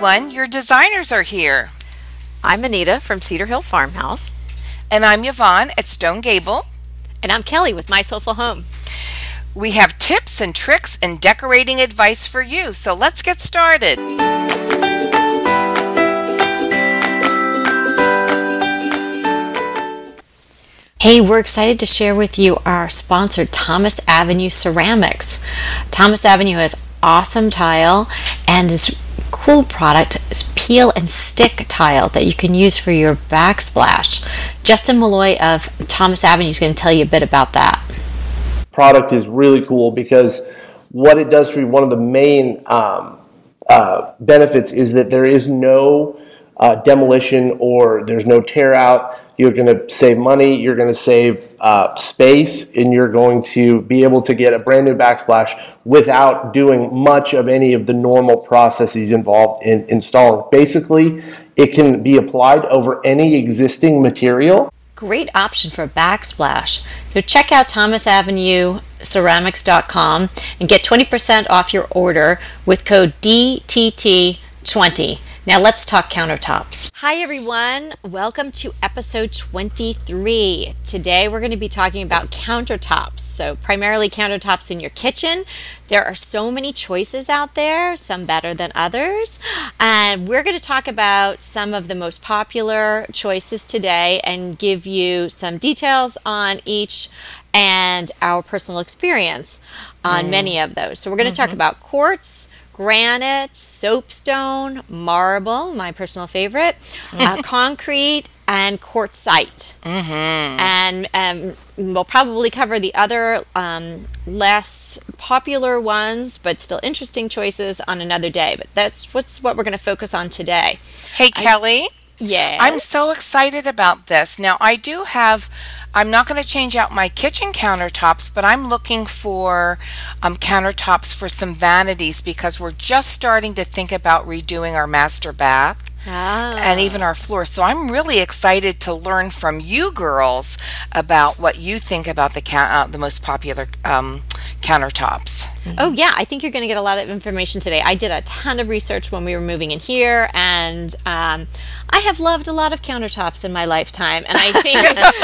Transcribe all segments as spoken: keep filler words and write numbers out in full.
everyone, your designers are here. I'm Anita from Cedar Hill Farmhouse. And I'm Yvonne at Stone Gable. And I'm Kelly with My Soulful Home. We have tips and tricks and decorating advice for you, so let's get started. Hey, we're excited to share with you our sponsor, Thomas Avenue Ceramics. Thomas Avenue has awesome tile and this cool product is peel and stick tile that you can use for your backsplash. Justin Malloy of Thomas Avenue is going to tell you a bit about that. Product is really cool because what it does for you, one of the main um, uh, benefits is that there is no uh, demolition or there's no tear out. You're going to save money, you're going to save uh, space, and you're going to be able to get a brand new backsplash without doing much of any of the normal processes involved in installing. Basically, it can be applied over any existing material. Great option for a backsplash. So check out thomas avenue ceramics dot com and get twenty percent off your order with code D T T twenty. Now let's talk countertops. Hi everyone, welcome to episode twenty-three. Today we're going to be talking about countertops. So primarily countertops in your kitchen. There are so many choices out there, some better than others. And we're going to talk about some of the most popular choices today and give you some details on each and our personal experience on mm. many of those. So we're going to mm-hmm. talk about quartz, granite, soapstone, marble, my personal favorite, uh, concrete, and quartzite. Mm-hmm. And um, we'll probably cover the other um, less popular ones, but still interesting choices on another day. But that's what's what we're going to focus on today. Hey, Kelly. Yes. I'm so excited about this. Now, I do have, I'm not going to change out my kitchen countertops, but I'm looking for um, countertops for some vanities because we're just starting to think about redoing our master bath. Ah. And even our floor. So I'm really excited to learn from you girls about what you think about the ca- uh, the most popular um, countertops. Mm-hmm. Oh yeah, I think you're going to get a lot of information today. I did a ton of research when we were moving in here, and um, I have loved a lot of countertops in my lifetime. And I think,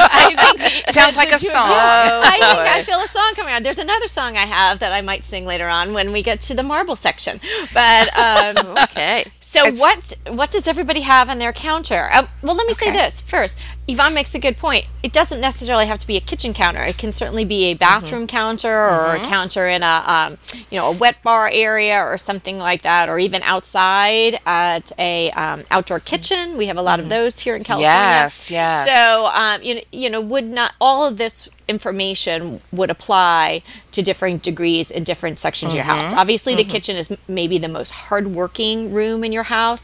I think the, sounds the, like the a two, song. Yeah, I think I feel a song coming on. There's another song I have that I might sing later on when we get to the marble section. But um, okay. So It's, what what does everybody have on their counter? Uh, well, let me okay. say this first. Yvonne makes a good point. It doesn't necessarily have to be a kitchen counter. It can certainly be a bathroom mm-hmm. counter or mm-hmm. a counter in a um, you know a wet bar area or something like that, or even outside at a um, outdoor kitchen. We have a lot mm-hmm. of those here in California. Yes, yes. So um, you know, you know, would not all of this information would apply to differing degrees in different sections mm-hmm. of your house. Obviously, mm-hmm. the kitchen is maybe the most hardworking room in your house,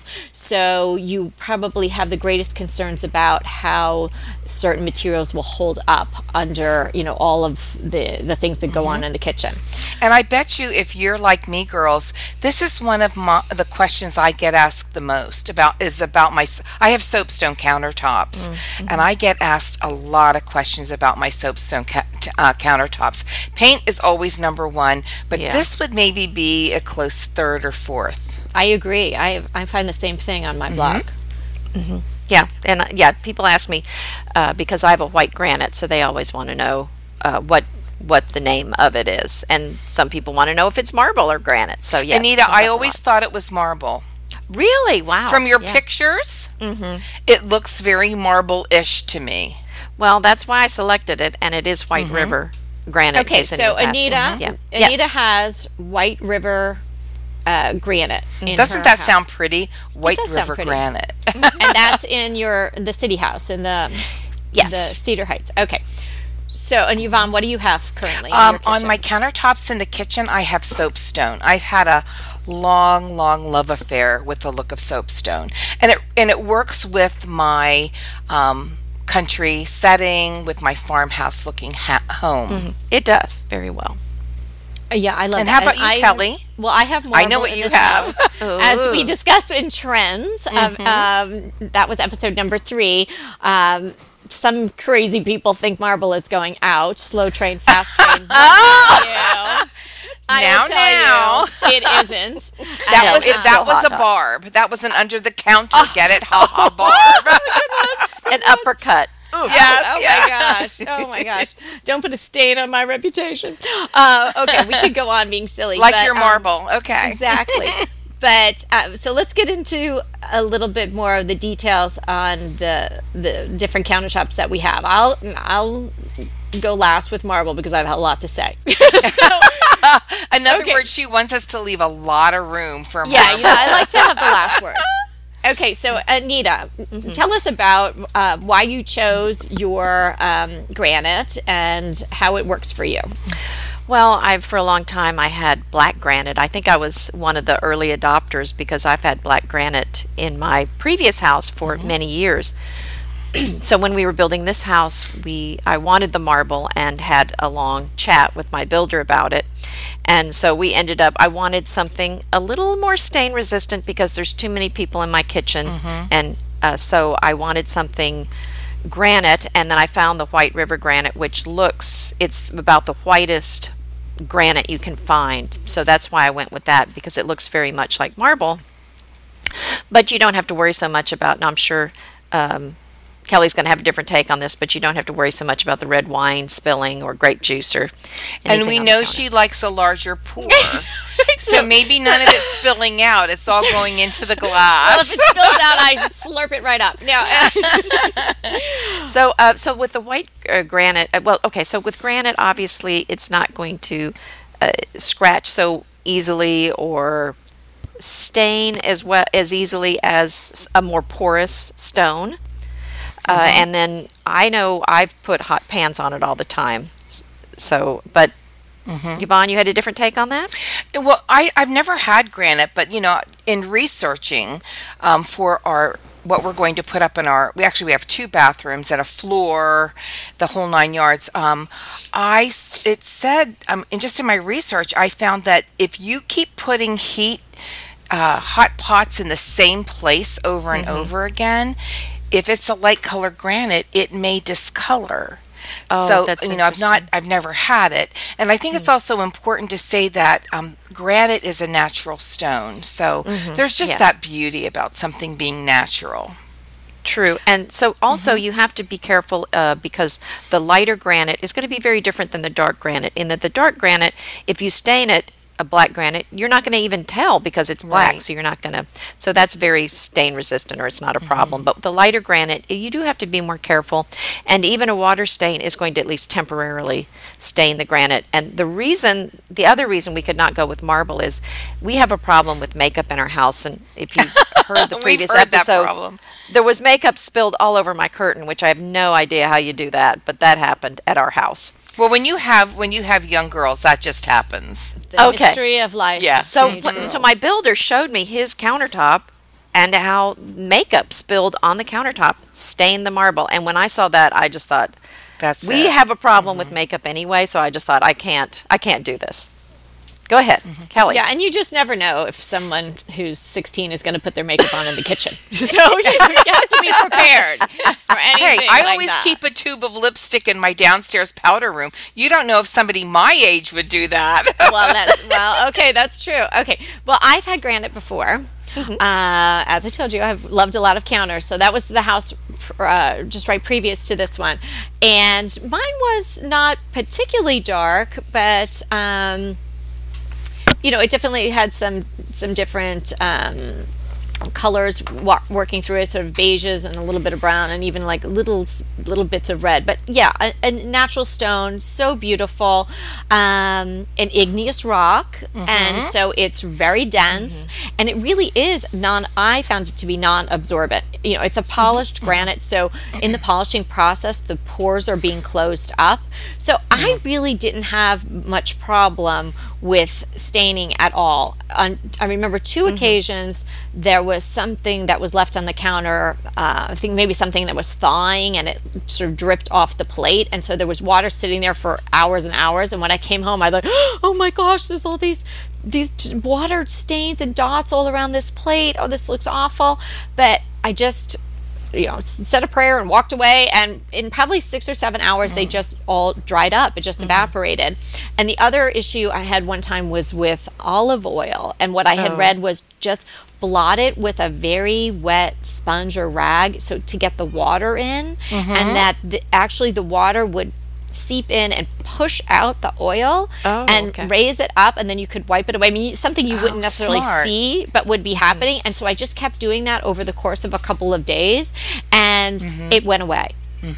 so you probably have the greatest concerns about how certain materials will hold up under, you know, all of the the things that go mm-hmm. on in the kitchen. And I bet you, if you're like me, girls, this is one of my, the questions I get asked the most about is about my. I have soapstone countertops, mm-hmm. and I get asked a lot of questions about my soapstone ca- uh, countertops. Paint is always number one, but yeah. this would maybe be a close third or fourth. I agree. I I find the same thing on my mm-hmm. blog. Mm-hmm. Yeah, and uh, yeah, people ask me uh, because I have a white granite, so they always want to know uh, what what the name of it is, and some people want to know if it's marble or granite. So yeah, Anita, I always thought it was marble. Really? Wow. From your yeah. pictures, mm-hmm. it looks very marble-ish to me. Well, that's why I selected it, and it is White mm-hmm. River granite. Okay, so Anita, yeah. Anita yes. has White River uh, granite. In Doesn't her that house. sound pretty? White River pretty. granite. And that's in your the city house in the yes. the Cedar Heights. Okay. So, and Yvonne, what do you have currently in Um, your kitchen? on my countertops in the kitchen, I have soapstone. I've had a long, long love affair with the look of soapstone, and it and it works with my um, country setting, with my farmhouse looking ha- home. Mm-hmm. It does very well. Uh, yeah, I love and that. how about and you, I, Kelly? Well, I have marble I know what in you this have. house. As we Ooh. discussed in Trends, Mhm. um, um, that was episode number three. Um, some crazy people think marble is going out. Slow train, fast train. Oh! I Now, will tell now. you, it isn't. That No, was it's it, that still was hot a dog. barb. That was an under the counter get it ha ha barb. An uppercut. Yes, Oh yeah. my gosh! Oh my gosh! Don't put a stain on my reputation. Uh, okay, we could go on being silly, Like but, your um, marble. Okay. exactly. But uh, so let's get into a little bit more of the details on the the different countertops that we have. I'll I'll go last with marble because I have a lot to say. In other Okay. words, she wants us to leave a lot of room for Yeah, marble. you know, I like to have the last word. Okay, so Anita, tell us about uh, why you chose your um, granite and how it works for you. Well, I for a long time I had black granite. I think I was one of the early adopters because I've had black granite in my previous house for many years. So when we were building this house, we I wanted the marble and had a long chat with my builder about it. And so we ended up I wanted something a little more stain resistant because there's too many people in my kitchen, and uh, so I wanted something granite, and then I found the White River granite, which looks it's about the whitest granite you can find. So that's why I went with that, because it looks very much like marble. But you don't have to worry so much about, and I'm sure um, Kelly's going to have a different take on this, but you don't have to worry so much about the red wine spilling or grape juice or And anything we on the know counter. she likes a larger pour. So maybe none of it's spilling out. It's all going into the Well, glass. if it spills out, I slurp it right up. No, So, uh, so with the white uh, granite, uh, well, okay, so with granite, obviously, it's not going to uh, scratch so easily or stain as well as easily as a more porous stone. Uh, and then I know I've put hot pans on it all the time. S- So, but Yvonne, you had a different take on that? Well, I, I've never had granite, but you know, in researching um, for our what we're going to put up in our, we actually we have two bathrooms and a floor, the whole nine yards. Um, I s- it said, um, and just in my research, I found that if you keep putting heat, uh, hot pots in the same place over and over again, if it's a light colored granite, it may discolor. Oh, so that's you know, I've not, interesting. I've never had it, and I think it's also important to say that um, granite is a natural stone. So there's just Yes. that beauty about something being natural. True. And so also you have to be careful uh, because the lighter granite is going to be very different than the dark granite. In that the dark granite, if you stain it a black granite, you're not going to even tell because it's black. Right. So you're not going to, so that's very stain resistant or it's not a problem. But with the lighter granite, you do have to be more careful. And even a water stain is going to at least temporarily stain the granite. And the reason, the other reason we could not go with marble is we have a problem with makeup in our house. And if you've heard the We've previous heard that episode, problem. there was makeup spilled all over my curtain, which I have no idea how you do that, but that happened at our house. Well, when you have when you have young girls, that just happens. the Okay. mystery of life. Yeah. So, Teenage wh- girls. so my builder showed me his countertop and how makeup spilled on the countertop stained the marble. And when I saw that, I just thought, That's we it. have a problem with makeup anyway. So I just thought, I can't, I can't do this. Go ahead, Kelly. Yeah, and you just never know if someone who's sixteen is going to put their makeup on in the kitchen. So you, you have to be prepared for anything. Hey, I like always that. keep a tube of lipstick in my downstairs powder room. You don't know if somebody my age would do that. Well, that's well, okay, that's true. Okay, well, I've had granite before. Uh, as I told you, I've loved a lot of counters. So that was the house uh, just right previous to this one, and mine was not particularly dark, but. Um, you know, it definitely had some some different um, colors wa- working through it, sort of beiges and a little bit of brown and even like little little bits of red. But yeah, a, a natural stone, so beautiful, um, an igneous rock, and so it's very dense, and it really is non. I found it to be non-absorbent. You know, it's a polished granite, so in the polishing process, the pores are being closed up. So I really didn't have much problem with staining at all. On, I remember two occasions there was something that was left on the counter. Uh, I think maybe something that was thawing and it sort of dripped off the plate, and so there was water sitting there for hours and hours. And when I came home, I thought, oh my gosh, there's all these these t- water stains and dots all around this plate. Oh, this looks awful. But I just you know, said a prayer and walked away. And in probably six or seven hours, they just all dried up. It just evaporated. And the other issue I had one time was with olive oil. And what I had Oh. read was just blot it with a very wet sponge or rag so to get the water in, and that the, actually the water would seep in and push out the oil Oh, and okay. raise it up, and then you could wipe it away. I mean, something you wouldn't Oh, necessarily smart. see but would be happening. And so I just kept doing that over the course of a couple of days, and it went away.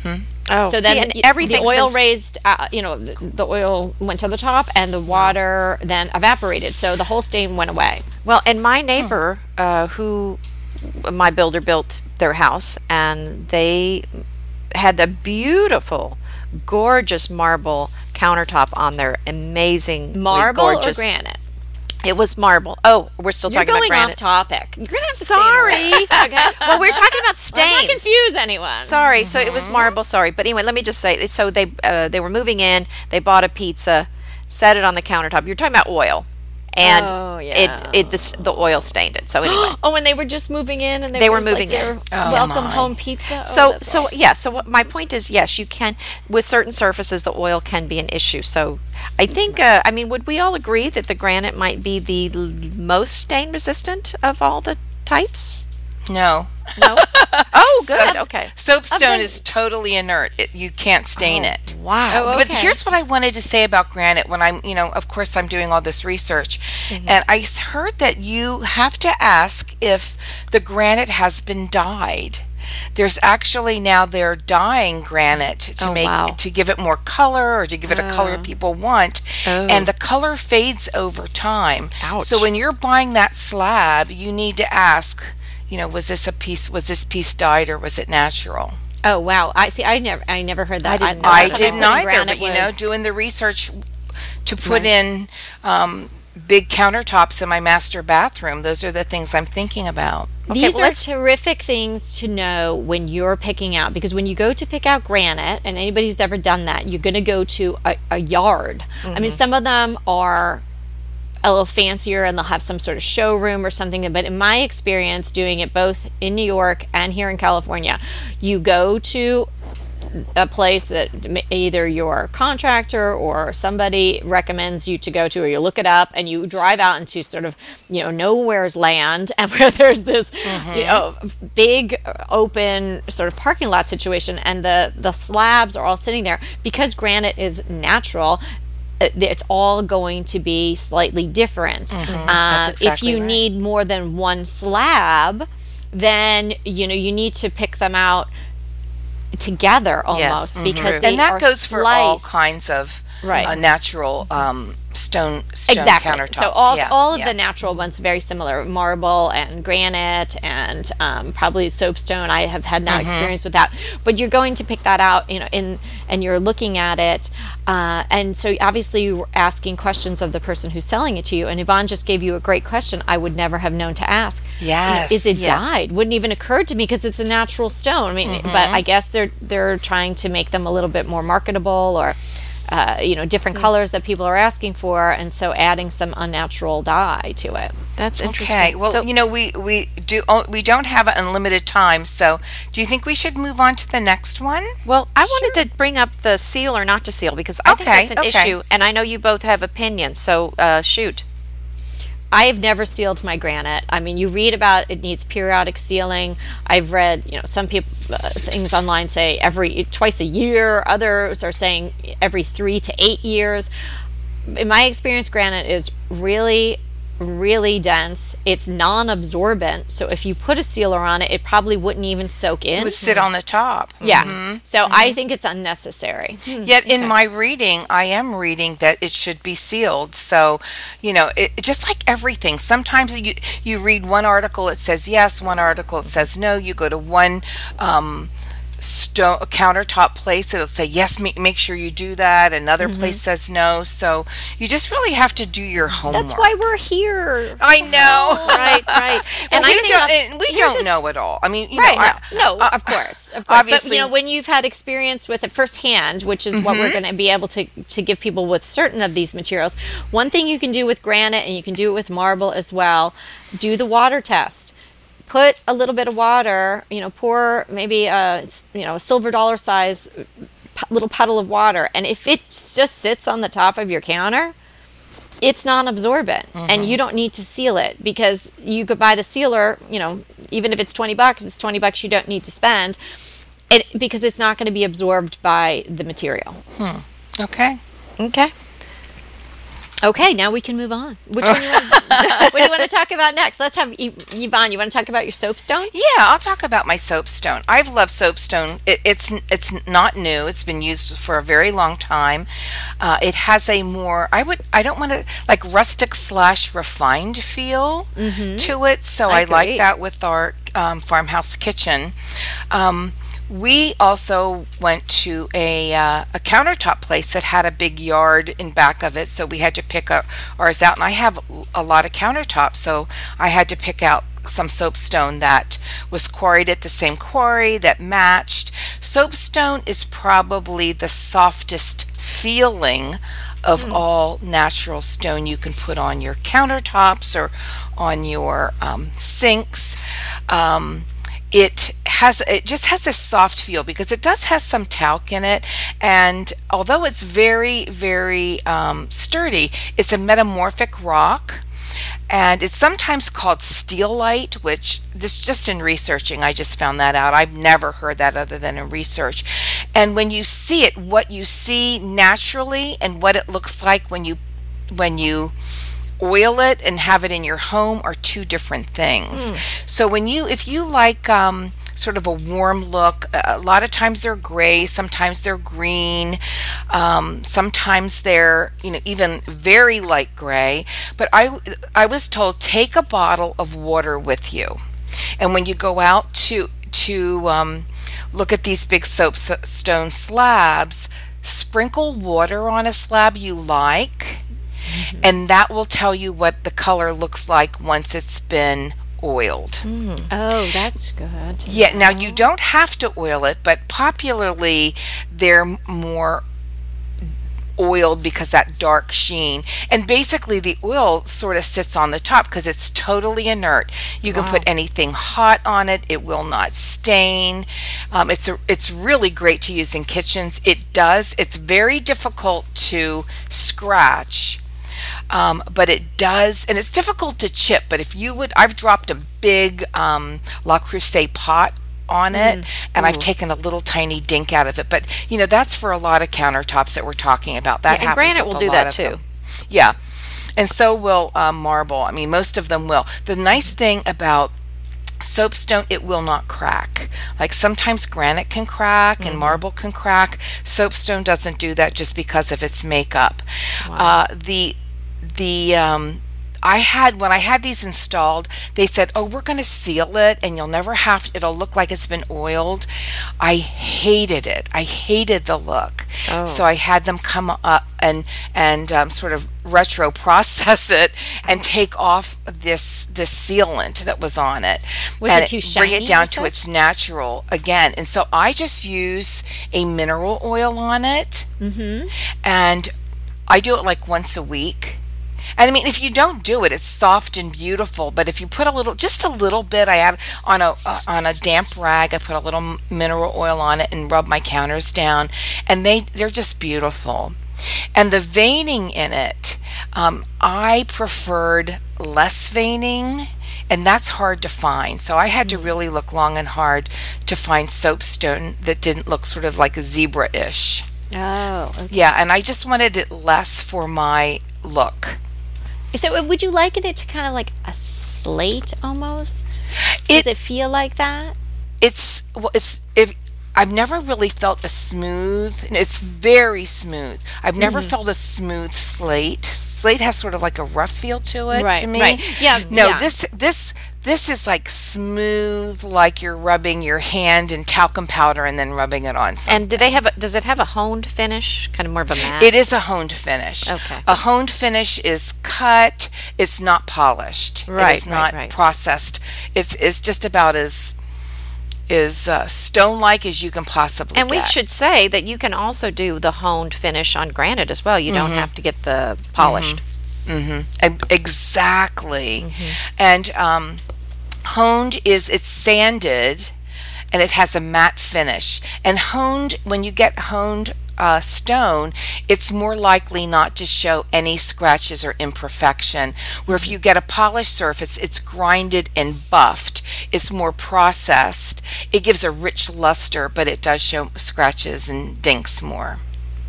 Oh, So see, then and y- everything's the oil been- raised, uh, you know, the, the oil went to the top, and the water then evaporated. So the whole stain went away. Well, and my neighbor, uh, who my builder built their house, and they had the beautiful, gorgeous marble countertop on their amazing Marble gorgeous. or granite? It was marble. Oh, we're still You're talking going about off granite. topic. You're gonna have to Sorry. stay in a row, okay? Well, we're talking about Let's not stains. confuse anyone. Sorry, so it was marble. Sorry, but anyway, let me just say. So they uh, they were moving in. They bought a pizza, set it on the countertop. You're talking about oil, and Oh, yeah. it it the, s- the oil stained it. So anyway. Oh, when they were just moving in, and they, They were was like moving in. their Oh, welcome my. home pizza. Oh, So, that's so awful. yeah. So what my point is, yes, you can with certain surfaces, the oil can be an issue. So, I think, uh, I mean, would we all agree that the granite might be the l- most stain resistant of all the types? No. No. Oh, good. So- Okay. Soapstone the- is totally inert. It, you can't stain it. Wow. Oh, But okay. here's what I wanted to say about granite when I'm, you know, of course I'm doing all this research. And I s- heard that you have to ask if the granite has been dyed. There's actually now they're dyeing granite to Oh, make wow. to give it more color or to give it a color people want. Oh. And the color fades over time. Ouch. So when you're buying that slab, you need to ask, you know, was this a piece was this piece dyed or was it natural? Oh wow! I see. I never, I never heard that. I didn't know thought I that. that didn't putting either, granite but you know, was- doing the research to put in um, big countertops in my master bathroom, those are the things I'm thinking about. These well, are let's- terrific things to know when you're picking out, because when you go to pick out granite, and anybody who's ever done that, you're going to go to a, a yard. I mean, some of them are a little fancier and they'll have some sort of showroom or something. But in my experience doing it both in New York and here in California, you go to a place that m- either your contractor or somebody recommends you to go to, or you look it up and you drive out into sort of, you know, nowhere's land, and where there's this, you know, big uh, open sort of parking lot situation, and the the slabs are all sitting there because granite is natural. uh, It's all going to be slightly different. Uh, That's exactly if you right. need more than one slab, then you know you need to pick them out together almost, Mhm. because they And that are goes for all sliced. kinds of Right. uh, natural um, stone stone Exactly. countertops. So all yeah, all of yeah. the natural ones very similar, marble and granite and um, probably soapstone. I have had Mm-hmm. no experience with that, but you're going to pick that out, you know, in and you're looking at it, uh, and so obviously you're asking questions of the person who's selling it to you. And Yvonne just gave you a great question. I would never have known to ask. You know, Yes, is it yes. dyed? Wouldn't even occur to me because it's a natural stone. I mean, Mm-hmm. but I guess they're they're trying to make them a little bit more marketable, or uh, you know, different colors that people are asking for, and so adding some unnatural dye to it. That's interesting. Okay. Well, So- you know, we we do oh, we don't have unlimited time, so do you think we should move on to the next one? Well, I wanted to bring up the seal or not to seal because I think Okay, that's an okay. issue, and I know you both have opinions. So uh, shoot. I have never sealed my granite. I mean, you read about it needs periodic sealing. I've read, you know, some people uh, things online say every twice a year. Others are saying every three to eight years. In my experience, granite is really, really dense. It's non-absorbent, so if you put a sealer on it, it probably wouldn't even soak in. It would sit on the top. Yeah. So I think it's unnecessary. Yet in my reading, I am reading that it should be sealed. So, you know, it, it- just like everything, sometimes you you read one article, it says yes, one article it says no. You go to one um, stone countertop place, it'll say yes. Make, make sure you do that. Another place says no. So you just really have to do your homework. That's why we're here. I know. Right, right. And and I we think don't, and we here's don't this- know it all. I mean, you Right. know, I- no, no uh, of course. Of course. But, obviously- you know, when you've had experience with it firsthand, which is what we're going to be able to, to give people with certain of these materials, one thing you can do with granite, and you can do it with marble as well, do the water test. put a little bit of water, you know, pour maybe a, you know, a silver dollar size pu- little puddle of water, and if it just sits on the top of your counter, it's non-absorbent, and you don't need to seal it, because you could buy the sealer, you know, even if it's twenty bucks, it's twenty bucks you don't need to spend, it, because it's not going to be absorbed by the material. Okay. Okay. Okay, now we can move on. Which one, you want, what do you want to talk about next? Let's have Y- Yvonne. You want to talk about your soapstone? Yeah, I'll talk about my soapstone. I've loved soapstone. It, it's it's not new. It's been used for a very long time. Uh, it has a more I would I don't want to like rustic slash refined feel to it. So I I, like agree. that with our um, farmhouse kitchen. Um, we also went to a uh, a countertop place that had a big yard in back of it, so we had to pick up ours out. And I have a lot of countertops, so I had to pick out some soapstone that was quarried at the same quarry that matched. Soapstone is probably the softest feeling of all natural stone you can put on your countertops or on your um, sinks. Um, it has it just has a soft feel because it does have some talc in it, and although it's very very um, sturdy, it's a metamorphic rock, and it's sometimes called steelite, which this just in researching I just found that out. I've never heard that other than in research. And when you see it, what you see naturally and what it looks like when you when you oil it and have it in your home are two different things. So when you if you like um sort of a warm look, a lot of times they're gray, sometimes they're green, um, sometimes they're you know even very light gray. But I I was told, take a bottle of water with you, and when you go out to to um, look at these big soapstone slabs, sprinkle water on a slab you like, and that will tell you what the color looks like once it's been oiled. Oh, that's good. Yeah, now you don't have to oil it, but popularly they're more oiled because that dark sheen. And basically the oil sort of sits on the top because it's totally inert. You can put anything hot on it, it will not stain. Um, it's a, it's really great to use in kitchens. It does, it's very difficult to scratch. Um, but it does, and it's difficult to chip. But if you would, I've dropped a big um, La Creuset pot on it, and I've taken a little tiny dink out of it. But you know, that's for a lot of countertops that we're talking about. That Yeah, and happens granite with will a do lot that of too. them. Yeah, and so will um, marble. I mean, most of them will. The nice thing about soapstone, it will not crack. Like sometimes granite can crack and marble can crack. Soapstone doesn't do that just because of its makeup. Uh, the the um I had when I had these installed, they said, "Oh, we're going to seal it and you'll never have it'll look like it's been oiled." I hated it. I hated the look. So I had them come up and and um, sort of retro process it and take off this this sealant that was on it. Was and it too bring shiny, it down you to said? its natural again. And so I just use a mineral oil on it. Mm-hmm. And I do it like once a week. And I mean, if you don't do it, it's soft and beautiful. But if you put a little, just a little bit, I add on a uh, on a damp rag. I put a little m- mineral oil on it and rub my counters down, and they they're just beautiful. And the veining in it, um, I preferred less veining, and that's hard to find. So I had to really look long and hard to find soapstone that didn't look sort of like a zebra-ish. Oh, okay. Yeah, and I just wanted it less for my look. So would you liken it to kind of like a slate almost? It- Does it feel like that? It's well, it's if I've never really felt a smooth. It's very smooth. I've never felt a smooth slate. Slate has sort of like a rough feel to it Right, to me. right. Yeah, No, yeah. this this this is like smooth, like you're rubbing your hand in talcum powder and then rubbing it on something. And do they have a, does it have a honed finish? Kind of more of a matte? It is a honed finish. Okay. A honed finish is cut. It's not polished. Right, It's right, not right. processed. It's it's just about as is uh, stone-like as you can possibly And we get. should say that you can also do the honed finish on granite as well. You don't have to get the polished. E- Exactly. Mm-hmm. And um, Honed is it's sanded and it has a matte finish. And honed, when you get honed uh, stone, it's more likely not to show any scratches or imperfection. Where if you get a polished surface, it's grinded and buffed. It's more processed. It gives a rich luster, but it does show scratches and dinks more.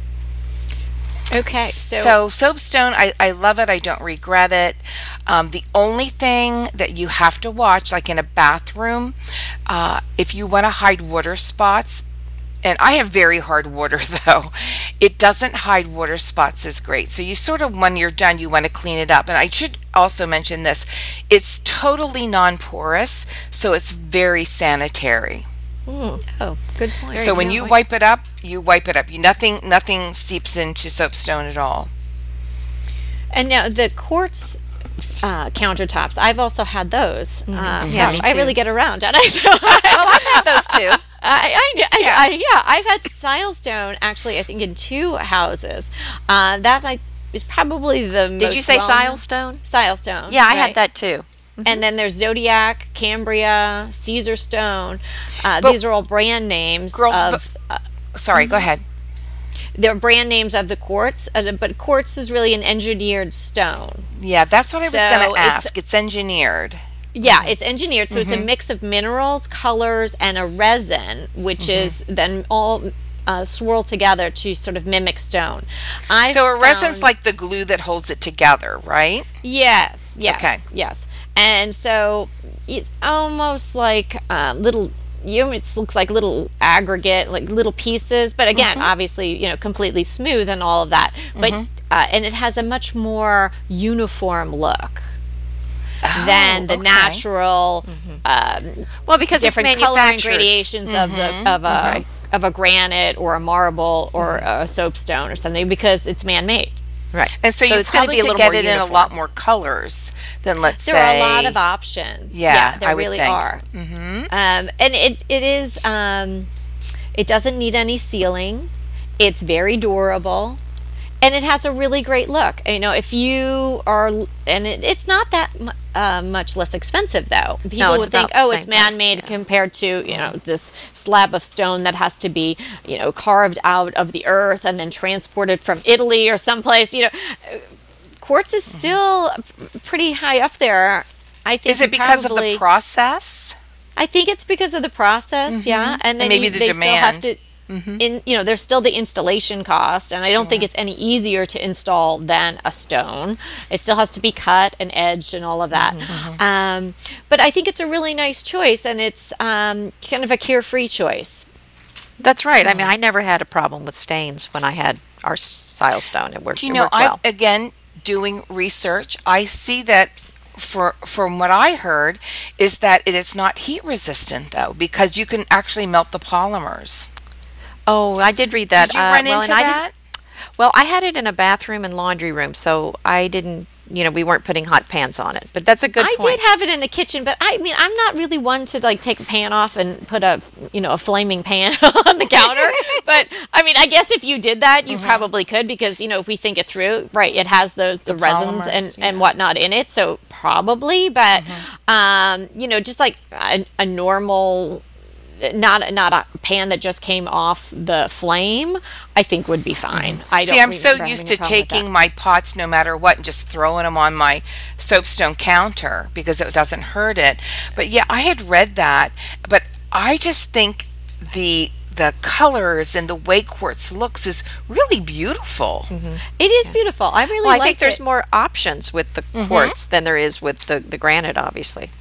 Okay, so, So soapstone, I, I love it. I don't regret it. Um, the only thing that you have to watch, like in a bathroom, uh, if you want to hide water spots, and I have very hard water though, it doesn't hide water spots as great. So you sort of, when you're done, you want to clean it up. And I should also mention this, it's totally non-porous, so it's very sanitary. oh, good point. So when Very you good. wipe it up, you wipe it up. You nothing nothing seeps into soapstone at all. And now the quartz uh, countertops, I've also had those. Um, Yeah, gosh, me I too. really get around, don't I? So Oh, I've had those too. I, I, I, Yeah. I, yeah, I've had silestone actually. I think in two houses. Uh, that I is probably the most. Did you say well-known- silestone? Silestone. Yeah, I right? had that too. And then there's Zodiac, Cambria, Caesar Stone. Uh, But- these are all brand names Girls, of. uh, Sorry, go ahead. they're brand names of the quartz, uh, but quartz is really an engineered stone. Yeah, that's what I was So going to it's- ask. It's engineered. Yeah, it's engineered, so it's a mix of minerals, colors, and a resin, which is then all uh, swirled together to sort of mimic stone. I So a resin's found- like the glue that holds it together, right? yes, yes, Okay. yes, and so it's almost like uh, little. You know, it looks like little aggregate, like little pieces, but again, obviously, you know, completely smooth and all of that. But uh, and it has a much more uniform look than the okay. natural um, Well, because it's different color and manufactured. gradations of the of a of a granite or a marble or a soapstone or something, because it's man-made. Right. And so, you it's gonna probably be a could little get more it in a uniform. lot more colors than, let's There say. are a lot of options. Yeah, there I would really think. are. Mm-hmm. Um, and it it is um, it doesn't need any sealing. It's very durable, and it has a really great look. You know, if you are, and it, it's not that mu- uh, much less expensive though. People it's would think, about the oh, it's same price, man-made yeah. compared to, you know, this slab of stone that has to be, you know, carved out of the earth and then transported from Italy or someplace. You know, quartz is still pretty high up there. I think Is it you because of probably- the process? I think it's because of the process, yeah, and then maybe you, the they still have demand. to. In you know, there's still the installation cost, and I don't think it's any easier to install than a stone. It still has to be cut and edged and all of that. Um, but I think it's a really nice choice, and it's um, kind of a carefree choice. That's right. I mean, I never had a problem with stains when I had our silestone. It worked, Do you it know, worked I well. again doing research, I see that for from what I heard is that it is not heat resistant though, because you can actually melt the polymers. Oh, I did read that. Did you uh, run well, into and I that? didn't- Well, I had it in a bathroom and laundry room, so I didn't, you know, we weren't putting hot pans on it. But that's a good I point. did have it in the kitchen, but I mean, I'm not really one to like take a pan off and put a, you know, a flaming pan on the counter. But I mean, I guess if you did that, you probably could, because, you know, if we think it through, right, it has those the, resins and polymers, and whatnot in it, so probably. But um, you know, just like a, a normal. Not not a pan that just came off the flame, I think would be fine. I don't See, I'm so remember used having to a problem with that. taking my pots no matter what and just throwing them on my soapstone counter because it doesn't hurt it. But yeah, I had read that, but I just think the the colors and the way quartz looks is really beautiful. It is beautiful. I really Well, I liked think there's it. more options with the quartz than there is with the, the granite, obviously.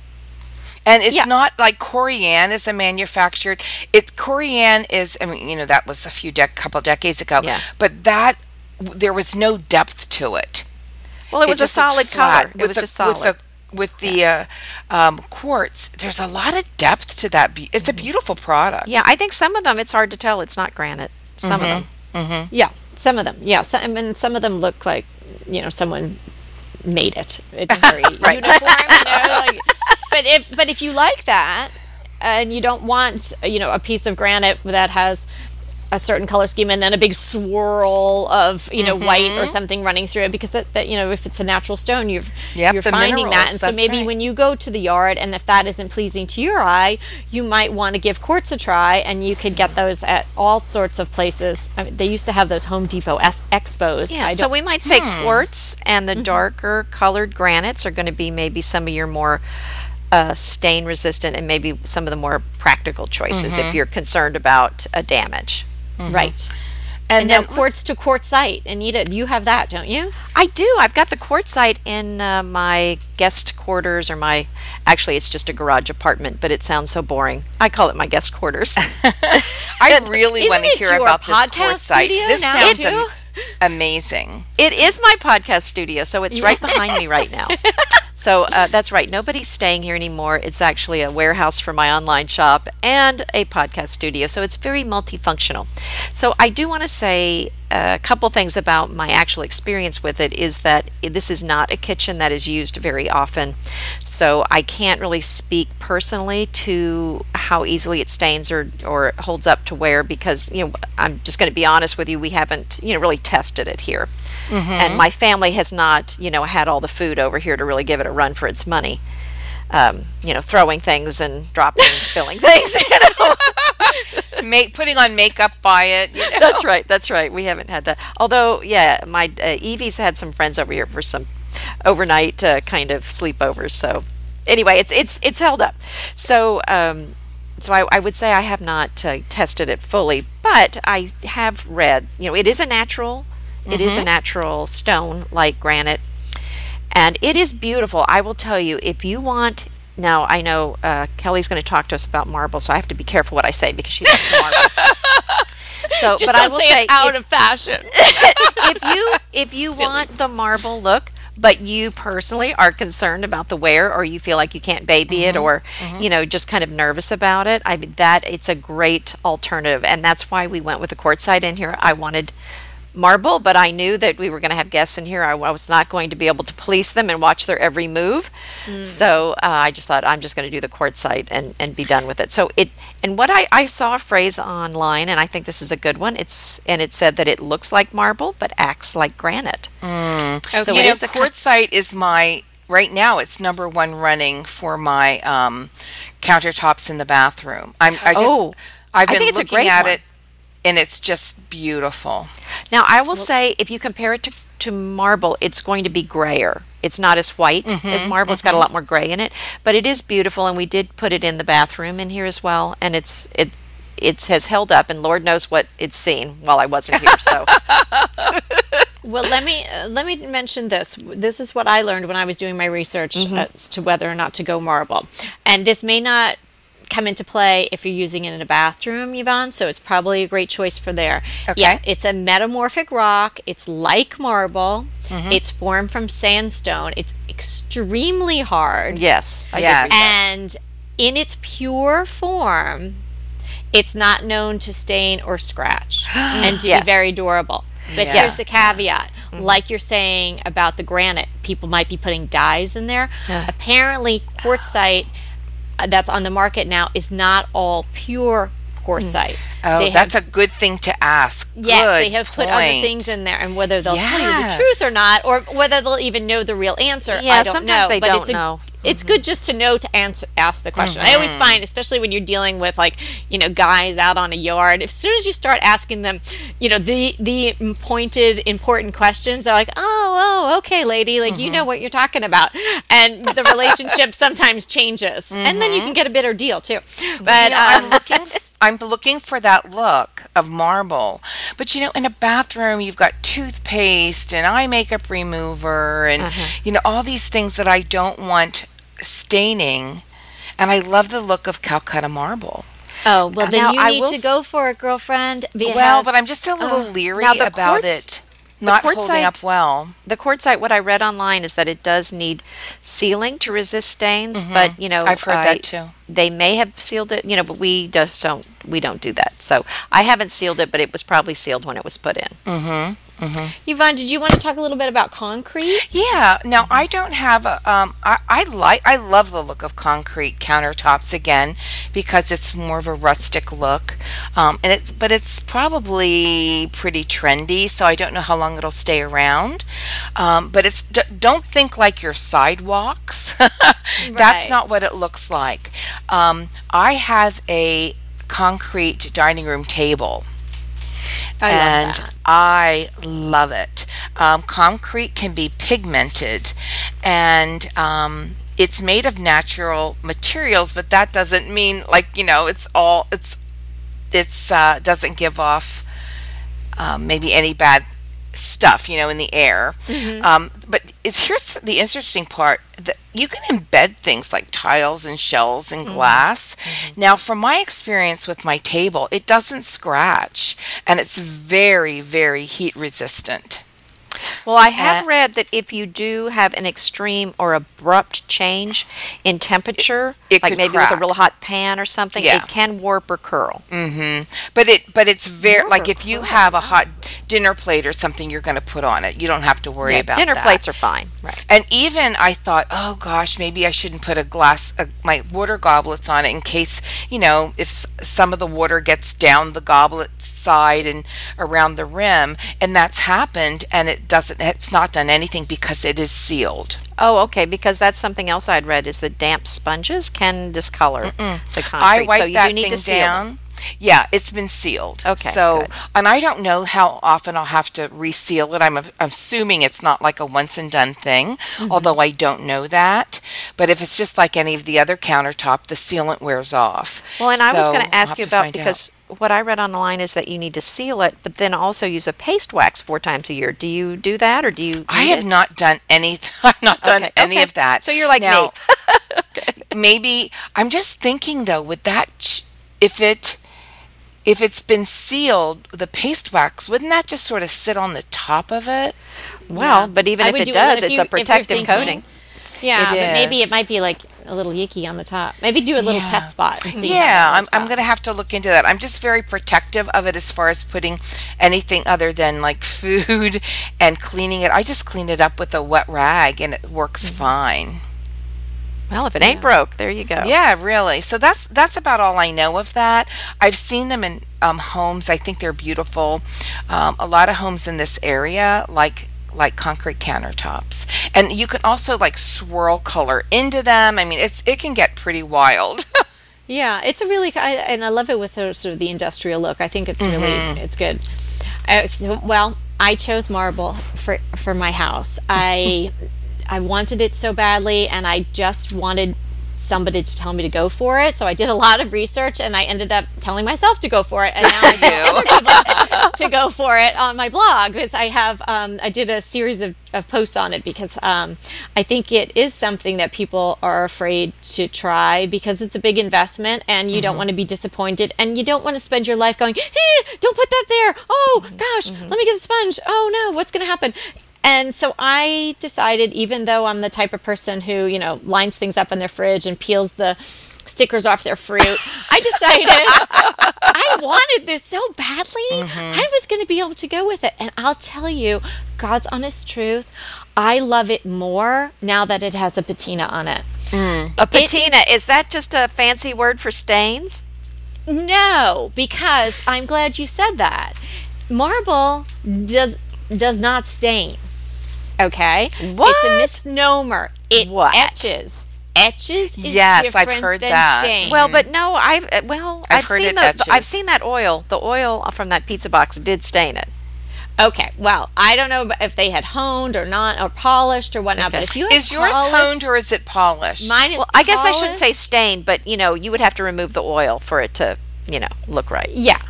And it's Yeah. not like Corian is a manufactured. It's Corian is. I mean, you know, that was a few dec couple decades ago. Yeah. But that there was no depth to it. Well, it was a just looked solid flat. color. It With was the- just solid. With the, with the uh, um, quartz, there's a lot of depth to that. Be- It's a beautiful product. Yeah, I think some of them, it's hard to tell. It's not granite. Some of them. Yeah, some of them. Yeah, some, I mean, some of them look like, you know, someone made it. It's very uniform, you know. Like, but if but if you like that, and you don't want, you know, a piece of granite that has a certain color scheme and then a big swirl of, you know, white or something running through it, because that, that you know, if it's a natural stone, you've, Yep, you're the finding that. minerals, And so that's maybe right. when you go to the yard, and if that isn't pleasing to your eye, you might want to give quartz a try, and you could get those at all sorts of places. I mean, they used to have those Home Depot es- expos. Yeah, I so don't- we might say quartz, and the darker colored granites are going to be maybe some of your more uh, stain resistant, and maybe some of the more practical choices if you're concerned about a damage. Right. And, And then now quartz to quartzite. Anita, you have that, don't you? I do. I've got the quartzite in uh, my guest quarters, or my, actually it's just a garage apartment, but it sounds so boring. I call it my guest quarters. I really Isn't want to it hear your about this podcast quartzite. studio This now, sounds too? am- amazing. It is my podcast studio, so it's right behind me right now. So uh, that's right. Nobody's staying here anymore. It's actually a warehouse for my online shop and a podcast studio. So it's very multifunctional. So I do want to say a couple things about my actual experience with it is that this is not a kitchen that is used very often. So I can't really speak personally to how easily it stains or, or holds up to wear, because, you know, I'm just going to be honest with you, we haven't, you know, really tested it here. And my family has not, you know, had all the food over here to really give it a run for its money. Um, you know, throwing things and dropping and spilling things. You know? Make, putting on makeup by it. You know? That's right. That's right. We haven't had that. Although, yeah, my uh, Evie's had some friends over here for some overnight uh, kind of sleepovers. So, anyway, it's it's it's held up. So, um, so I, I would say I have not uh, tested it fully, but I have read. You know, it is a natural. It is a natural stone like granite, and it is beautiful. I will tell you, if you want. Now, I know uh, Kelly's going to talk to us about marble, so I have to be careful what I say because she loves marble. So, Just but don't I will say say, it out if, of fashion. if you if you want the marble look, but you personally are concerned about the wear, or you feel like you can't baby it, or you know, just kind of nervous about it, I mean, that it's a great alternative, and that's why we went with the quartzite in here. I wanted marble, but I knew that we were going to have guests in here. I, I was not going to be able to police them and watch their every move. So uh, I just thought I'm just going to do the quartzite and, and be done with it. So it, and what I, I saw a phrase online, and I think this is a good one. It's, and it said that it looks like marble, but acts like granite. So you it know, is a kind- quartzite is my, right now it's number one running for my um, countertops in the bathroom. I'm, I just, Oh, I've I been think it's a looking great at one. it, and it's just beautiful. Now, I will say, if you compare it to, to marble, it's going to be grayer. It's not as white as marble. It's got a lot more gray in it, but it is beautiful. And we did put it in the bathroom in here as well, and it's it it has held up. And Lord knows what it's seen while I wasn't here. So Well, let me uh, let me mention this. This is what I learned when I was doing my research as to whether or not to go marble. And this may not come into play if you're using it in a bathroom, Yvonne, so it's probably a great choice for there. Okay. Yeah, it's a metamorphic rock. It's like marble. It's formed from sandstone. It's extremely hard. yes, I Yes. did read that. And in its pure form, it's not known to stain or scratch and to Yes. be very durable. But Yeah. here's the caveat. Like you're saying about the granite, people might be putting dyes in there. Apparently, quartzite uh, that's on the market now is not all pure quartzite. Oh, They that's have, a good thing to ask. yes, Good they have put other point. things in there, and whether they'll tell you the Yes. truth or not, or whether they'll even know the real answer, Yeah, I don't sometimes know. they but don't it's a, know. It's good just to know to answer ask the question. I always find, especially when you're dealing with like you know guys out on a yard, as soon as you start asking them, you know the the pointed important questions, they're like, oh oh okay lady, like you know what you're talking about, and the relationship sometimes changes, and then you can get a better deal too. But You know, I'm um, looking. f- I'm looking for that look of marble, but you know, in a bathroom, you've got toothpaste and eye makeup remover, and Uh-huh. you know, all these things that I don't want staining. And I love the look of Calcutta marble. oh well, then Now, you I need will to s- go for it, girlfriend. Well, because- but I'm just a little leery now the about quartz- it not holding quartzite- up well. The quartzite, what I read online is that it does need sealing to resist stains, but you know, I've heard I- that too. They may have sealed it, you know, but we just don't. We don't do that. So I haven't sealed it, but it was probably sealed when it was put in. Yvonne, did you want to talk a little bit about concrete? Yeah. Now I don't have a. Um, I, I like. I love the look of concrete countertops again because it's more of a rustic look, um, and it's but it's probably pretty trendy. So I don't know how long it'll stay around. Um, but it's d- don't think like your sidewalks. That's Right. not what it looks like. Um, I have a concrete dining room table I and love that. I love it. Um, concrete can be pigmented, and um, it's made of natural materials, but that doesn't mean like you know it's all it's it's uh, doesn't give off um, maybe any bad stuff, you know, in the air. Um, but it's here's the interesting part that you can embed things like tiles and shells and glass. Now, from my experience with my table, it doesn't scratch and it's very, very heat resistant. Well, I have Uh, read that if you do have an extreme or abrupt change in temperature, it like could maybe with a crack. real hot pan or something, Yeah. it can warp or curl. But it but it's very like Never if you cool. have a hot dinner plate or something you're going to put on it, you don't have to worry Yeah, about dinner that. plates are fine. Right. And even I thought, oh gosh, maybe I shouldn't put a glass, uh, my water goblets on it in case, you know, if s- some of the water gets down the goblet side and around the rim. And that's happened, and it doesn't, it's not done anything because it is sealed. Oh, okay, because that's something else I'd read is that damp sponges can discolor the concrete. I wipe so you that do need thing to seal them. down. Yeah, it's been sealed. Okay, So, good. and I don't know how often I'll have to reseal it. I'm, a- assuming it's not like a once and done thing, Mm-hmm. although I don't know that. But if it's just like any of the other countertop, the sealant wears off. Well, and I was So going to I'll ask have you to about find out. because what I read online is that you need to seal it, but then also use a paste wax four times a year. Do you do that, or do you? I need have it? not done any. I've not done Okay, any okay. of that. So you're like me. now, maybe I'm just thinking though, with that, ch- if it if it's been sealed, the paste wax wouldn't that just sort of sit on the top of it? Well, Yeah. but even I if would it do it does, if it's you- a if you're protective thinking- coating. Yeah, It but maybe it is. might be like a little yicky on the top. Maybe do a little Yeah. test spot and see. how Yeah, that I'm, works I'm out. going to have to look into that. I'm just very protective of it as far as putting anything other than like food and cleaning it. I just clean it up with a wet rag and it works Mm-hmm. fine. Well, if it ain't broke, there you go. Yeah, really. So that's that's about all I know of that. I've seen them in um, homes. I think they're beautiful. Um, a lot of homes in this area like like concrete countertops, and you can also like swirl color into them. I mean, it's it can get pretty wild. Yeah, it's a really, I, and I love it with the, sort of the industrial look. I think it's really, it's good. Uh, so- well, I chose marble for for my house. I I wanted it so badly, and I just wanted somebody to tell me to go for it. So I did a lot of research, and I ended up telling myself to go for it. And now I tell other people to go for it on my blog because I have um, I did a series of, of posts on it because um, I think it is something that people are afraid to try because it's a big investment and you don't want to be disappointed and you don't want to spend your life going, eh, don't put that there. Oh gosh, let me get the sponge. Oh no, what's going to happen? And so I decided, even though I'm the type of person who, you know, lines things up in their fridge and peels the stickers off their fruit, I decided I wanted this so badly. I was going to be able to go with it. And I'll tell you, God's honest truth, I love it more now that it has a patina on it. A patina, is that just a fancy word for stains? No, because I'm glad you said that. Marble does does not stain. Okay? What? It's a misnomer. It What? etches. Etches is Yes, I've different heard than that. stain. Well, but no, I've uh, well, I've I've, heard seen it the, etches. I've seen that oil. The oil from that pizza box did stain it. okay, well, I don't know if they had honed or not or polished or whatnot, but if you have Is yours polished, honed or is it polished? mine is Well, I guess I shouldn't say polished. stain, but you know, you would have to remove the oil for it to, you know, look right. Yeah.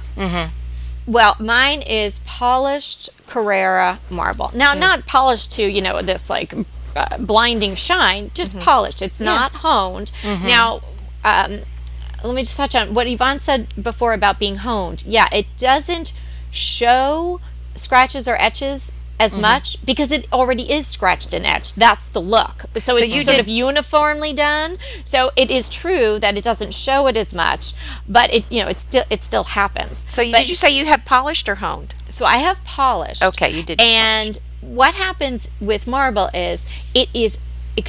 Well, mine is polished Carrara marble. Now, not polished to, you know, this like uh, blinding shine, just polished. It's not honed. Now, um, let me just touch on what Yvonne said before about being honed. Yeah, it doesn't show scratches or etches as much because it already is scratched and etched. That's the look. So, it's you sort did- of uniformly done. So it is true that it doesn't show it as much, but it you know it still it still happens. So you, But- did you say you have polished or honed? So I have polished. Okay, you did And what happens with marble is it is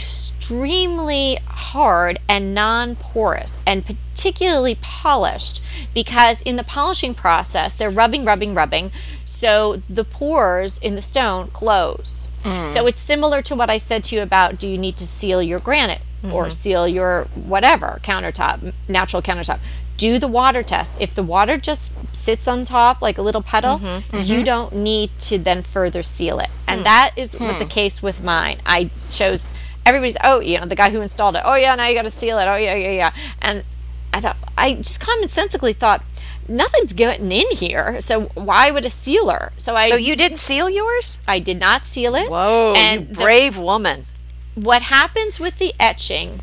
extremely hard and non-porous and particularly polished because in the polishing process they're rubbing rubbing rubbing so the pores in the stone close. So it's similar to what I said to you about do you need to seal your granite or seal your whatever countertop, natural countertop. Do the water test. If the water just sits on top like a little puddle, you don't need to then further seal it. And that is what the case with mine. I chose everybody's, oh, you know, the guy who installed it, oh yeah, now you got to seal it. Oh yeah, yeah, yeah. And I thought, I just commonsensically thought, nothing's getting in here. So why would a sealer? So I So you didn't seal yours? I did not seal it. Whoa, And you the- brave woman. what happens with the etching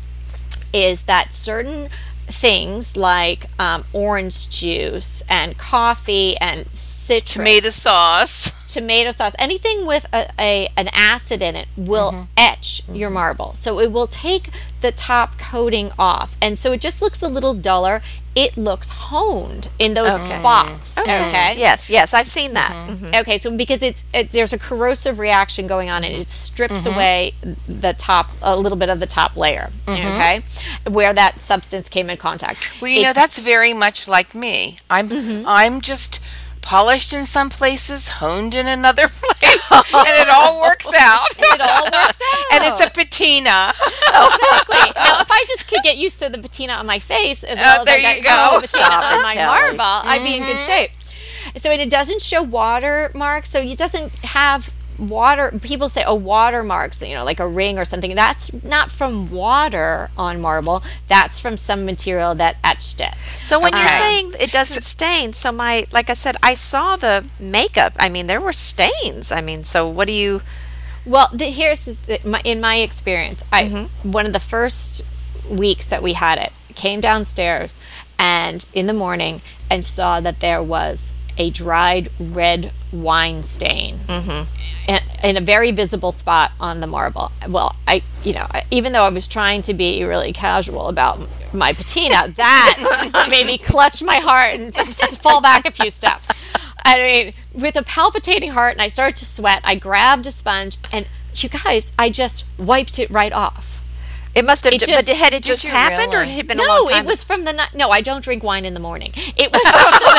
is that certain things like um, orange juice and coffee and citrus, Tomato sauce. tomato sauce, anything with a, a an acid in it will etch your marble. So it will take the top coating off, and so it just looks a little duller. It looks honed in those spots. Okay. Yes, yes, I've seen that. Mhm. Okay, so because it's it, there's a corrosive reaction going on, and it strips away the top, a little bit of the top layer. Okay, where that substance came in contact. Well, you It- know, that's very much like me. I'm I'm just polished in some places, honed in another place, and it all works out. it all works out. And it's a patina. Exactly. Now, if I just could get used to the patina on my face as well as there I got you used to go. the patina Stop on it, my Kelly. marble, I'd be in good shape. So and it doesn't show watermarks, so it doesn't have water. People say, oh, watermarks, you know, like a ring or something. That's not from water on marble. That's from some material that etched it. So when you're Okay. saying it doesn't stain, so my, like I said, I saw the makeup. I mean, there were stains. I mean, so what do you, Well, the, here's the, my, in my experience. I Mm-hmm. one of the first weeks that we had it, came downstairs, and in the morning, and saw that there was a dried red wine stain in, in a very visible spot on the marble. Well, I, you know, I, even though I was trying to be really casual about my patina, that made me clutch my heart and s- s- fall back a few steps. I mean, with a palpitating heart, and I started to sweat. I grabbed a sponge, and you guys, I just wiped it right off. it must have, It but just- had it just you happened or really? it had been a No, long time? it was from the night. No, I don't drink wine in the morning. It was from the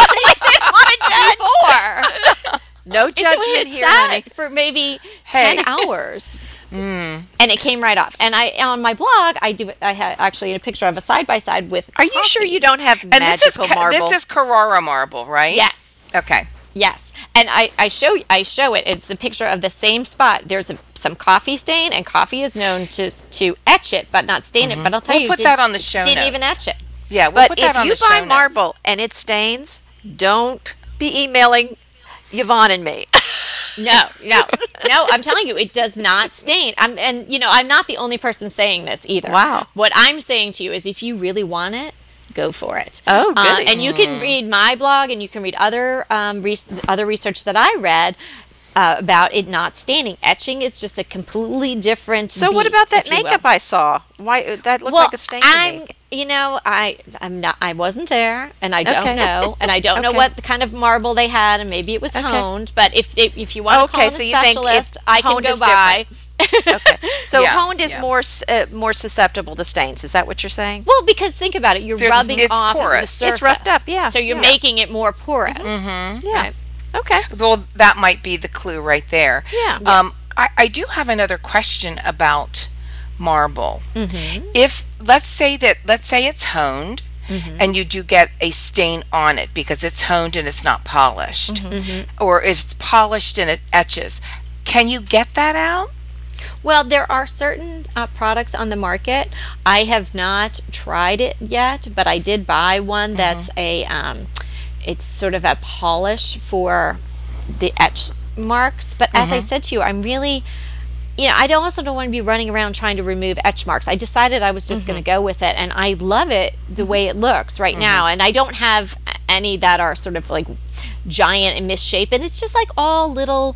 night before. no So judgment it here, sat honey. for maybe Hey. ten hours. And it came right off. And I on my blog, I do. I had actually a picture of a side by side with. Are you sure you don't have And this is magical Ca- marble? this is Carrara marble, right? Yes. Okay. Yes, and I, I show I show it. It's the picture of the same spot. There's a, some coffee stain, and coffee is known to to etch it, but not stain it. But I'll tell We'll you, put did- that on the show Didn't even notes. etch it. Yeah, we'll But put that if on you the show buy notes. marble and it stains, don't be emailing Yvonne and me. No, no, no. I'm telling you, it does not stain. I'm, and you know, I'm not the only person saying this either. Wow. What I'm saying to you is, if you really want it, go for it. Oh, Uh, goody. and you can read my blog, and you can read other um, re- other research that I read uh, about it not staining. Etching is just a completely different. So what beast, about that if you will. makeup I saw? Why that looked Well, like a stain to I'm, me? you know, I, I'm not, I wasn't there, and I don't Okay. know, and I don't know Okay. what the kind of marble they had, and maybe it was Okay. honed. But if they, if you want to Okay, call so in a you think if specialist, I can honed go is by. Okay. So Yeah, honed is yeah. more s- uh, more susceptible to stains. Is that what you're saying? Well, because think about it, you're There's- rubbing it's off the porous. surface. It's roughed up, yeah, So you're yeah. making it more porous. Yeah. Right. Okay. Well, that might be the clue right there. Yeah. Um, I, I do have another question about marble. Mm-hmm. If let's say that let's say it's honed, Mm-hmm. and you do get a stain on it because it's honed and it's not polished, Mm-hmm. or if it's polished and it etches, can you get that out? Well, there are certain uh, products on the market. I have not tried it yet, but I did buy one that's a, um, it's sort of a polish for the etch marks. But as I said to you, I'm really, you know, I don't also don't want to be running around trying to remove etch marks. I decided I was just going to go with it, and I love it the way it looks right now. And I don't have any that are sort of like giant and misshapen. It's just like all little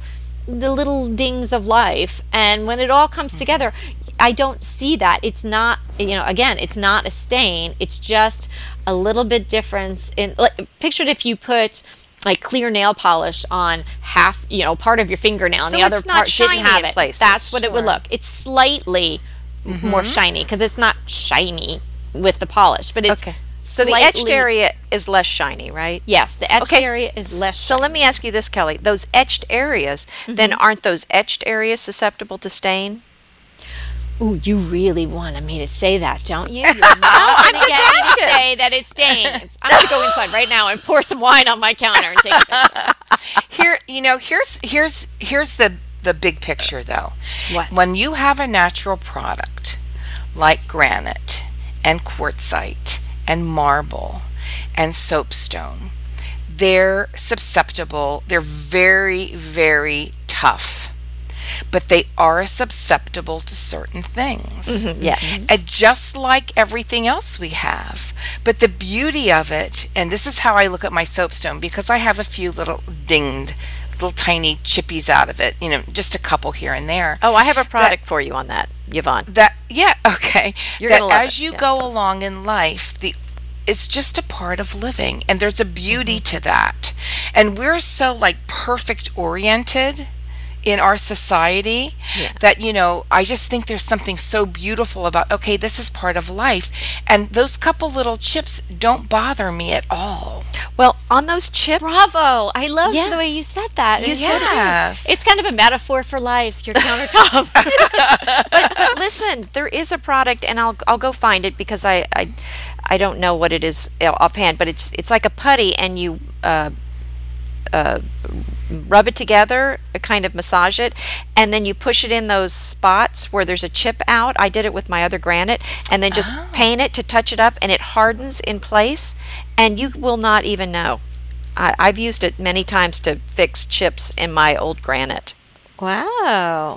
the little dings of life. And when it all comes together, I don't see that. It's not, you know, again, it's not a stain. It's just a little bit difference in, like, picture it if you put like clear nail polish on half, you know, part of your fingernail, So and the other it's not part didn't shiny have in it. places. That's what it would Sure. look. It's slightly more shiny because it's not shiny with the polish, but it's Okay. So the etched slightly- area is less shiny, right? Yes, the etched Okay. area is less So let me ask you this, Kelly. Those etched areas, then aren't those etched areas susceptible to stain? Ooh, you really wanted me to say that, don't you? You're not going to just get me to asking. say that it stains. I'm going to go inside right now and pour some wine on my counter and take a picture. Here, you know, here's here's here's the the big picture though. What? When you have a natural product like granite and quartzite and marble and soapstone, they're susceptible. They're very, very tough, but they are susceptible to certain things. Yeah. And just like everything else we have. But the beauty of it, and this is how I look at my soapstone, because I have a few little dinged, little tiny chippies out of it, you know, just a couple here and there. Oh, I have a product for you on that, Yvonne. That, yeah, okay. You're that gonna love as it, you yeah. go along in life, the it's just a part of living, and there's a beauty Mm-hmm. to that. And we're so like perfect oriented in our society Yeah. that, you know, I just think there's something so beautiful about, okay, this is part of life, and those couple little chips don't bother me at all. Well, on those chips. Bravo. I love Yeah. the way you said that. You said it. Yes. It's kind of a metaphor for life, your countertop. But listen, there is a product, and I'll I'll go find it because I I, I don't know what it is offhand, but it's it's like a putty, and you uh, uh, rub it together, uh, kind of massage it, and then you push it in those spots where there's a chip out. I did it with my other granite, and then just paint it to touch it up, and it hardens in place, and you will not even know. I, I've used it many times to fix chips in my old granite. Wow.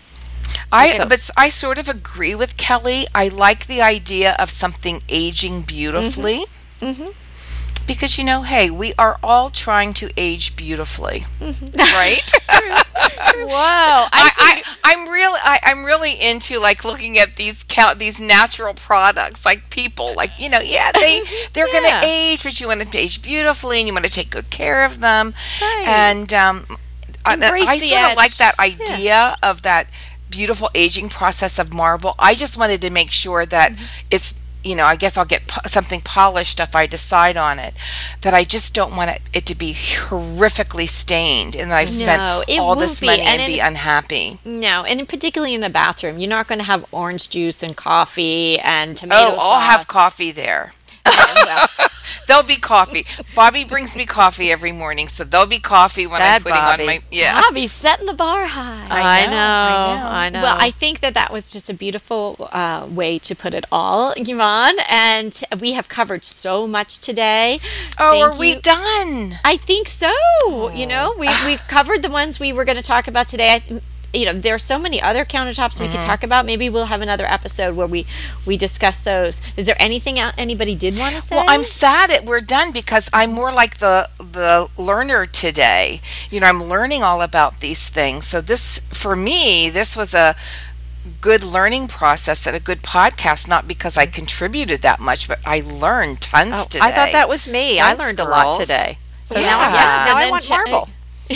I So- but s- I sort of agree with Kelly. I like the idea of something aging beautifully. Mhm. Because, you know, hey, we are all trying to age beautifully, right? Whoa. I, I, I I'm really I, I'm really into like looking at these count these natural products, like people, like, you know, yeah, they they're Yeah. gonna age, but you want to age beautifully and you want to take good care of them. Right. And um I, Embrace I the sort of like edge. that idea of that beautiful aging process of marble. I just wanted to make sure that Mm-hmm. it's, you know, I guess I'll get po- something polished if I decide on it, that I just don't want it, it to be horrifically stained and that I've spent No, it all this won't be, money and and, be in- unhappy. No, and particularly in the bathroom, you're not going to have orange juice and coffee and tomato Oh, I'll have sauce. coffee there. well, There'll be coffee. Bobby brings me coffee every morning, so there'll be coffee when Bad I'm putting Bobby. on my yeah. Bobby's setting the bar high. I know, know, I I know. Well, I think that that was just a beautiful uh, way to put it all, Yvonne. And we have covered so much today. Oh, Thank are we you. done? I think so. You know, we, we've covered the ones we were going to talk about today. I, you know, there are so many other countertops we Mm-hmm. could talk about. Maybe we'll have another episode where we we discuss those. Is there anything el- anybody did want to say? Well, I'm sad that we're done because I'm more like the the learner today. You know, I'm learning all about these things. So this, for me, this was a good learning process and a good podcast. Not because I contributed that much, but I learned tons Oh, today. I thought that was me. Thanks, I learned a lot girls. today. So Yeah. now, I'm, Yes, yeah, now and I then want che- marble.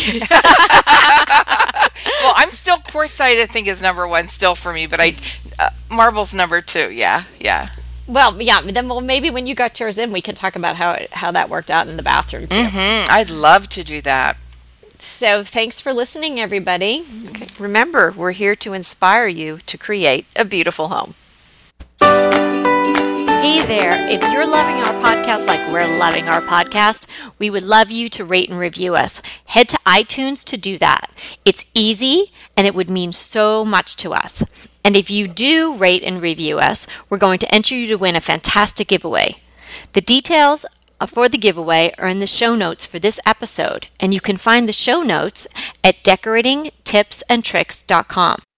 Well, I'm still quartzite. I think is number one still for me, but I uh, marble's number two. Yeah, yeah. Well, yeah. Then, well, maybe when you got yours in, we can talk about how it, how that worked out in the bathroom too. Mm, I'd love to do that. So, thanks for listening, everybody. Remember, we're here to inspire you to create a beautiful home. Hey there. If you're loving our podcast like we're loving our podcast, we would love you to rate and review us. Head to iTunes to do that. It's easy and it would mean so much to us. And if you do rate and review us, we're going to enter you to win a fantastic giveaway. The details for the giveaway are in the show notes for this episode, and you can find the show notes at decorating tips and tricks dot com.